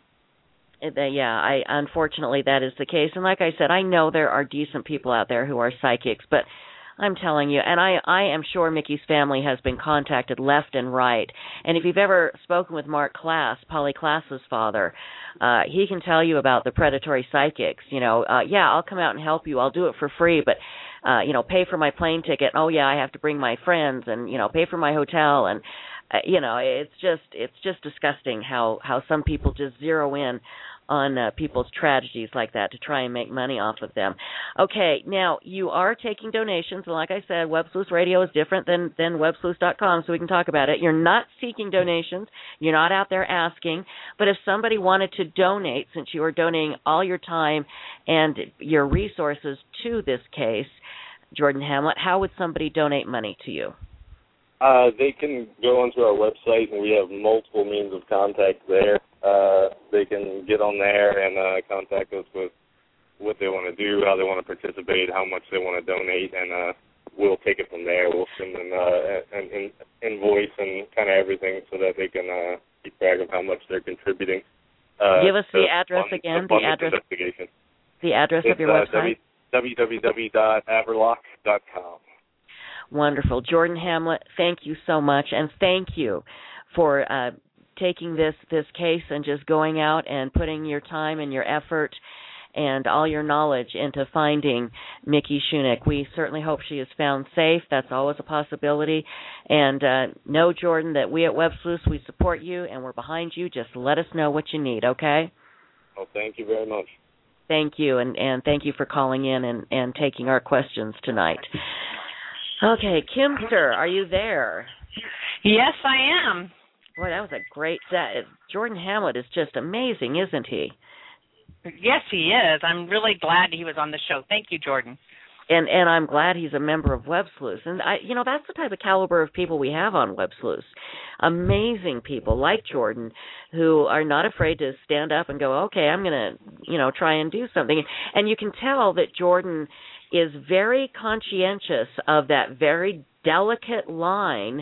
B: Yeah, I unfortunately that is the case. And like I said, I know there are decent people out there who are psychics, but I'm telling you, and I, I am sure Mickey's family has been contacted left and right. And if you've ever spoken with Mark Klass, Polly Klass's father, uh, he can tell you about the predatory psychics. You know, uh, yeah, I'll come out and help you. I'll do it for free, but, uh, you know, pay for my plane ticket. Oh, yeah, I have to bring my friends and, you know, pay for my hotel. And, uh, you know, it's just it's just disgusting how, how some people just zero in on uh, people's tragedies like that to try and make money off of them. Okay, now you are taking donations, and like I said, Web Sleuth Radio is different than, than web sleuth dot com, so we can talk about it. You're not seeking donations. You're not out there asking. But if somebody wanted to donate, since you are donating all your time and your resources to this case, Jordan Hamlet, how would somebody donate money to you?
C: Uh, they can go onto our website, and we have multiple means of contact there. Uh, they can get on there and uh, contact us with what they want to do, how they want to participate, how much they want to donate, and uh, we'll take it from there. We'll send them uh, an in- invoice and kind of everything so that they can uh, keep track of how much they're contributing. Uh,
B: Give us the address
C: fund,
B: again.
C: The,
B: the address.
C: Investigation.
B: The address
C: it's,
B: of your
C: uh,
B: website.
C: w w w dot averlock dot com.
B: Wonderful. Jordan Hamlet, thank you so much, and thank you for uh, taking this, this case and just going out and putting your time and your effort and all your knowledge into finding Mickey Shunick. We certainly hope she is found safe. That's always a possibility. And uh, know, Jordan, that we at Web Sleuths, we support you, and we're behind you. Just let us know what you need, okay?
C: Well, thank you very much.
B: Thank you, and, and thank you for calling in and, and taking our questions tonight. Okay, Kimster, are you there?
D: Yes, I am.
B: Boy, that was a great set. Jordan Hamlet is just amazing, isn't he?
D: Yes, he is. I'm really glad he was on the show. Thank you, Jordan.
B: And and I'm glad he's a member of Web Sleuths. And, I, you know, that's the type of caliber of people we have on Web Sleuths. Amazing people like Jordan who are not afraid to stand up and go, okay, I'm going to, you know, try and do something. And you can tell that Jordan is very conscientious of that very delicate line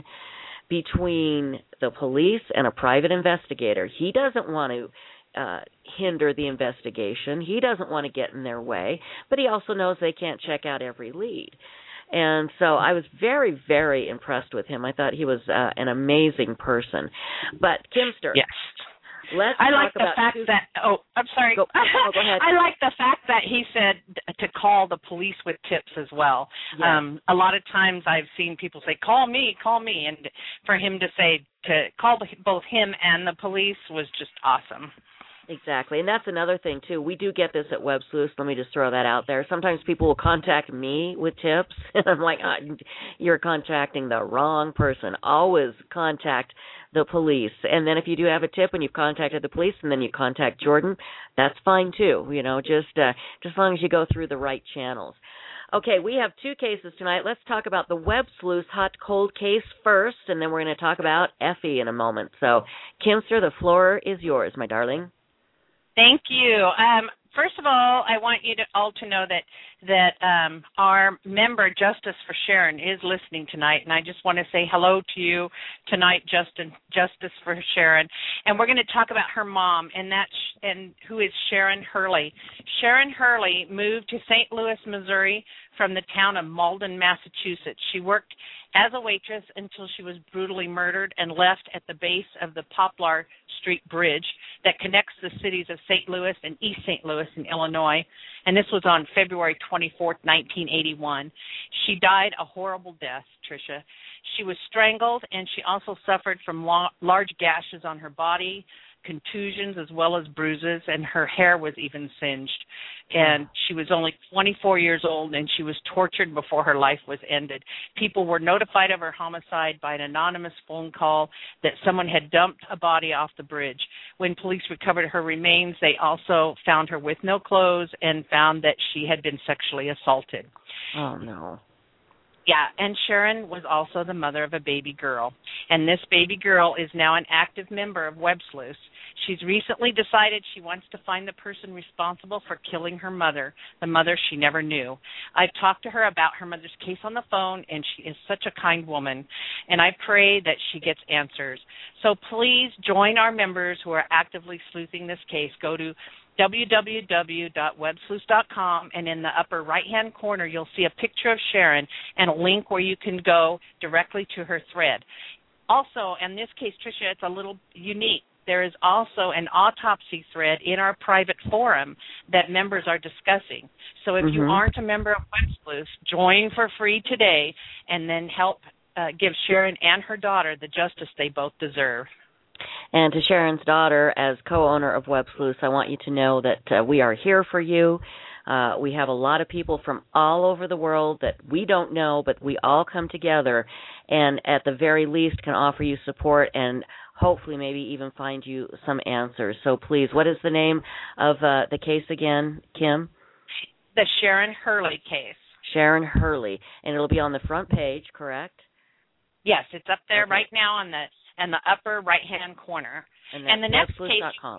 B: between the police and a private investigator. He doesn't want to Uh, hinder the investigation. He doesn't want to get in their way, but he also knows they can't check out every lead. And so I was very, very impressed with him. I thought he was uh, an amazing person. But Kimster,
D: yes.
B: Let's
D: I
B: talk
D: like the
B: about
D: fact
B: two...
D: that, oh, I'm sorry.
B: Go, oh, go ahead.
D: I like the fact that he said to call the police with tips as well.
B: Yes.
D: Um, a lot of times I've seen people say, call me, call me. And for him to say, to call both him and the police was just awesome.
B: Exactly, and that's another thing, too. We do get this at Web Sleuths. Let me just throw that out there. Sometimes people will contact me with tips, and I'm like, oh, you're contacting the wrong person. Always contact the police. And then if you do have a tip and you've contacted the police and then you contact Jordan, that's fine, too. You know, just, uh, just as long as you go through the right channels. Okay, we have two cases tonight. Let's talk about the Web Sleuths hot cold case first, and then we're going to talk about Effie in a moment. So, Kimster, the floor is yours, my darling.
D: Thank you. Um, first of all, I want you to all to know that that um, our member Justice for Sharon is listening tonight, and I just want to say hello to you tonight, Justin, Justice for Sharon. And we're going to talk about her mom, and that and who is Sharon Hurley. Sharon Hurley moved to Saint Louis, Missouri, from the town of Malden, Massachusetts. She worked as a waitress until she was brutally murdered and left at the base of the Poplar Street Bridge that connects the cities of Saint Louis and East Saint Louis in Illinois. And this was on February twenty-fourth, nineteen eighty-one. She died a horrible death, Tricia. She was strangled, and she also suffered from long, large gashes on her body, contusions as well as bruises, and her hair was even singed. And she was only twenty-four years old, and she was tortured before her life was ended. People were notified of her homicide by an anonymous phone call that someone had dumped a body off the bridge. When police recovered her remains, they also found her with no clothes and found that she had been sexually assaulted.
B: Oh, no.
D: Yeah, and Sharon was also the mother of a baby girl. And this baby girl is now an active member of Web Sleuths. She's recently decided she wants to find the person responsible for killing her mother, the mother she never knew. I've talked to her about her mother's case on the phone, and she is such a kind woman. And I pray that she gets answers. So please join our members who are actively sleuthing this case. Go to w w w dot web sleuths dot com, and in the upper right-hand corner, you'll see a picture of Sharon and a link where you can go directly to her thread. Also, in this case, Tricia, it's a little unique. There is also an autopsy thread in our private forum that members are discussing. So if mm-hmm. you aren't a member of Web Sleuths, join for free today and then help uh, give Sharon and her daughter the justice they both deserve.
B: And to Sharon's daughter, as co-owner of Web Sleuths, I want you to know that uh, we are here for you. Uh, we have a lot of people from all over the world that we don't know, but we all come together and at the very least can offer you support and hopefully maybe even find you some answers. So please, what is the name of uh, the case again, Kim?
D: The Sharon Hurley case.
B: Sharon Hurley. And it'll be on the front page, correct?
D: Yes, it's up there
B: okay.
D: right now on the in the upper right-hand corner.
B: And,
D: and the next case,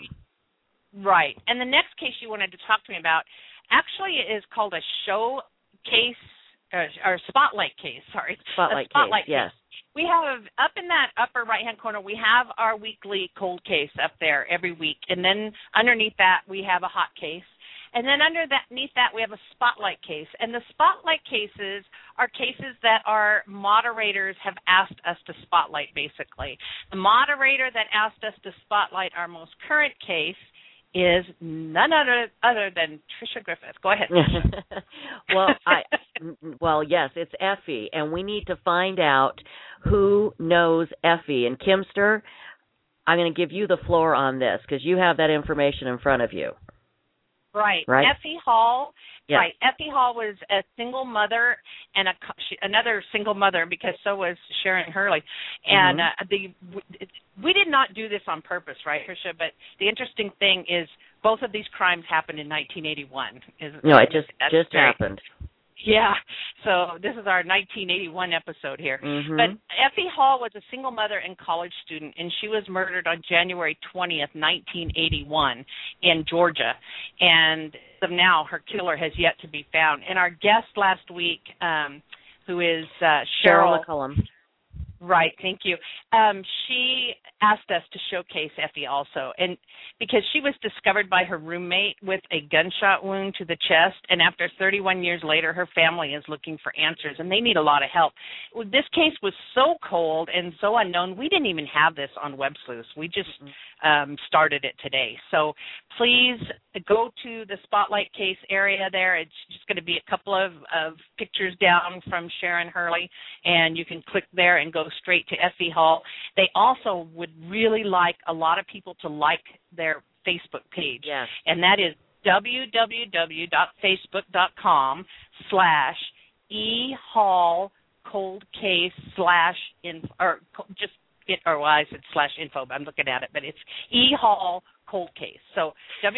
D: right. And the next case you wanted to talk to me about actually is called a showcase or, or spotlight case. Sorry,
B: spotlight,
D: a spotlight
B: case. Yes.
D: We have up in that upper right-hand corner. We have our weekly cold case up there every week, and then underneath that we have a hot case. And then underneath that, we have a spotlight case. And the spotlight cases are cases that our moderators have asked us to spotlight, basically. The moderator that asked us to spotlight our most current case is none other, other than Tricia Griffith. Go ahead.
B: well, I well, yes, it's Effie, and we need to find out who knows Effie. And Kimster, I'm going to give you the floor on this because you have that information in front of you.
D: Right.
B: Right.
D: Effie Hall.
B: Yeah.
D: Right. Effie Hall was a single mother and a she, another single mother because so was Sharon Hurley. And
B: mm-hmm.
D: uh, the we did not do this on purpose, right, Tricia? But the interesting thing is both of these crimes happened in nineteen eighty-one. Is,
B: no, it just just
D: very,
B: happened.
D: Yeah. So this is our nineteen eighty-one episode here.
B: Mm-hmm.
D: But Effie Hall was a single mother and college student, and she was murdered on January twentieth, nineteen eighty-one in Georgia. And as of now, her killer has yet to be found. And our guest last week, um, who is uh, Cheryl,
B: Cheryl McCullum.
D: Right, thank you. Um, she asked us to showcase Effie also, and because she was discovered by her roommate with a gunshot wound to the chest, and after thirty-one years later, her family is looking for answers, and they need a lot of help. This case was so cold and so unknown, we didn't even have this on Web Sleuths. We just um, started it today. So please go to the Spotlight case area there. It's just going to be a couple of, of pictures down from Sharon Hurley, and you can click there and go straight to Effie Hall. They also would really like a lot of people to like their Facebook page.
B: Yes.
D: And that is www.facebook.com slash ehall cold case slash info, or just, it, or well, I said slash info, but I'm looking at it, but it's ehall cold case. So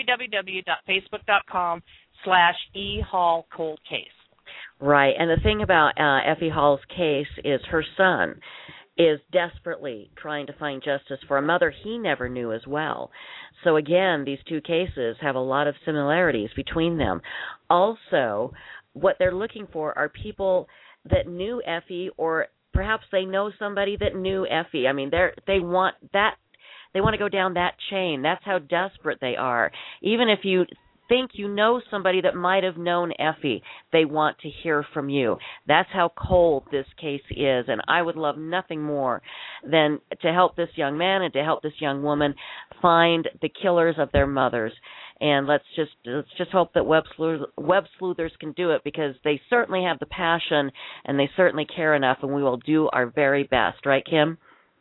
D: www.facebook.com slash ehall cold case.
B: Right, and the thing about uh, Effie Hall's case is her son is desperately trying to find justice for a mother he never knew as well. So again, these two cases have a lot of similarities between them. Also, what they're looking for are people that knew Effie, or perhaps they know somebody that knew Effie. I mean, they're they want that they want to go down that chain. That's how desperate they are. Even if you think you know somebody that might have known Effie, they want to hear from you. That's how cold this case is, and I would love nothing more than to help this young man and to help this young woman find the killers of their mothers. And let's just let's just hope that web, sleuth, web sleuthers can do it, because they certainly have the passion and they certainly care enough, and we will do our very best. Right, Kim?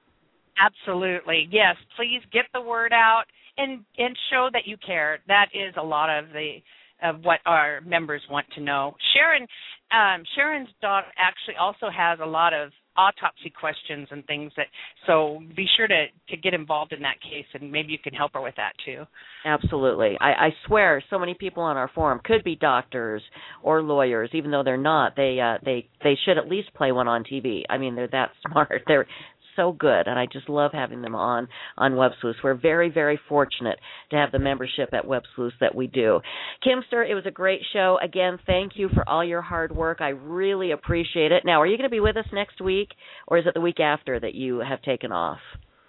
D: Absolutely. Yes, please get the word out. And and show that you care. That is a lot of the of what our members want to know. Sharon, um, Sharon's daughter actually also has a lot of autopsy questions and things that. So be sure to, to get involved in that case, and maybe you can help her with that too.
B: Absolutely. I, I swear, so many people on our forum could be doctors or lawyers, even though they're not. They uh, they they should at least play one on T V. I mean, they're that smart. They're so good, and I just love having them on on Web Sleuths. We're very, very fortunate to have the membership at Web Sleuths that we do. Kimster, it was a great show. Again, thank you for all your hard work. I really appreciate it. Now, are you going to be with us next week, or is it the week after that you have taken off?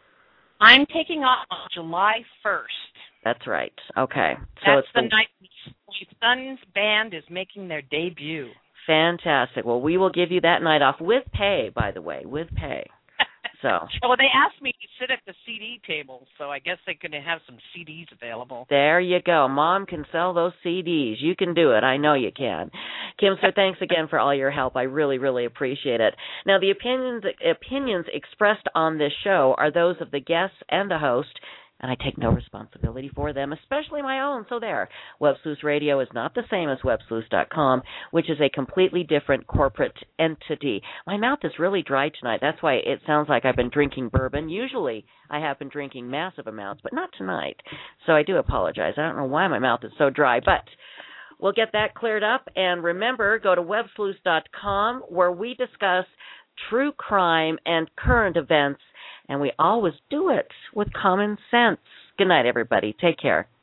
D: I'm taking off on July first.
B: That's right. Okay. So
D: That's
B: it's
D: the,
B: the
D: night my son's band is making their debut.
B: Fantastic. Well, we will give you that night off with pay, by the way, with pay. So.
D: Well, they asked me to sit at the C D table, so I guess they're going to have some C Ds available.
B: There you go. Mom can sell those C Ds. You can do it. I know you can. Kimster, thanks again for all your help. I really, really appreciate it. Now, the opinions opinions expressed on this show are those of the guests and the host, and I take no responsibility for them, especially my own. So there. Web Sleuths Radio is not the same as web sleuths dot com, which is a completely different corporate entity. My mouth is really dry tonight. That's why it sounds like I've been drinking bourbon. Usually I have been drinking massive amounts, but not tonight. So I do apologize. I don't know why my mouth is so dry, but we'll get that cleared up. And remember, go to web sleuths dot com, where we discuss true crime and current events, and we always do it with common sense. Good night, everybody. Take care.